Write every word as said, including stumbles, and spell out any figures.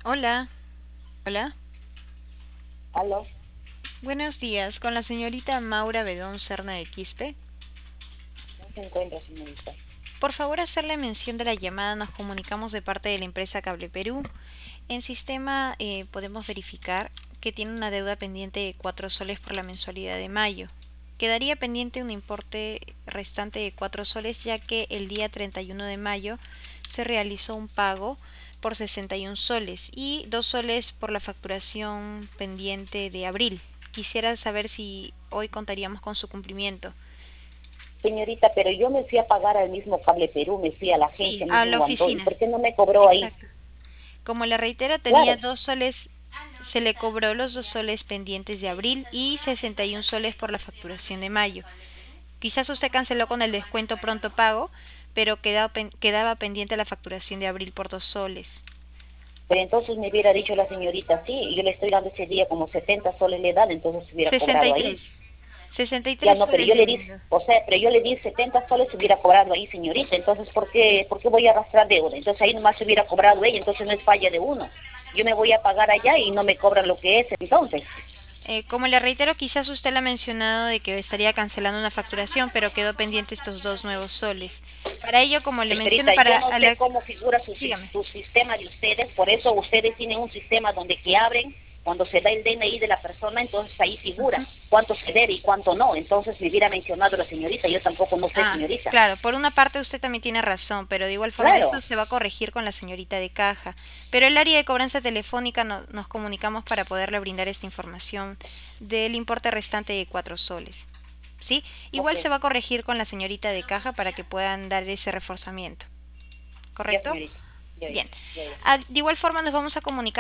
Hola, hola. Aló, Buenos días, con la señorita Maura Bedón Serna de Quispe. no se encuentra, señorita. Por favor, hacerle mención de la llamada. Nos comunicamos de parte de la empresa Cable Perú. En sistema eh, podemos verificar que tiene una deuda pendiente de cuatro soles por la mensualidad de mayo. Quedaría pendiente un importe restante de cuatro soles, ya que el día treinta y uno de mayo se realizó un pago por sesenta y un soles y dos soles por la facturación pendiente de abril. Quisiera saber si hoy contaríamos con su cumplimiento. Señorita, pero yo me fui a pagar al mismo Cable Perú, me fui a la Sí, agencia a mismo la Guandó, ¿y oficina. por qué no me cobró ahí? Exacto. Como le reitero, tenía Claro, dos soles, se le cobró los dos soles pendientes de abril y sesenta y un soles por la facturación de mayo. Quizás usted canceló con el descuento pronto pago, pero quedaba, quedaba pendiente la facturación de abril por dos soles. pero entonces me hubiera dicho la señorita, sí, yo le estoy dando ese día como setenta soles le dan, entonces se hubiera sesenta cobrado y ahí. tres. sesenta y Ya tres no, pero soles yo le le di, brindó. o sea, pero yo le di setenta soles se hubiera cobrado ahí, señorita, entonces ¿por qué, por qué voy a arrastrar deuda? Entonces ahí nomás se hubiera cobrado ella, entonces no es falla de uno. Yo me voy a pagar allá y no me cobran lo que es, entonces. Eh, como le reitero, quizás usted le ha mencionado de que estaría cancelando una facturación, pero quedó pendiente estos dos nuevos soles. Para ello, como le menciono, Señorita, yo para no a sé la... cómo figura su, Dígame. su sistema de ustedes, por eso ustedes tienen un sistema donde que abren, cuando se da el D N I de la persona, entonces ahí figura Ujú. cuánto se debe y cuánto no. Entonces me hubiera mencionado la señorita, yo tampoco no sé, Ah, señorita. claro, por una parte usted también tiene razón, pero de igual forma esto Claro, se va a corregir con la señorita de caja. Pero el área de cobranza telefónica no- nos comunicamos para poderle brindar esta información del importe restante de cuatro soles. ¿Sí? ok, Igual se va a corregir con la señorita de caja para que puedan dar ese reforzamiento. ya ¿Correcto? señorita, ya, ya, Bien. ya, ya. Ah, de igual forma nos vamos a comunicar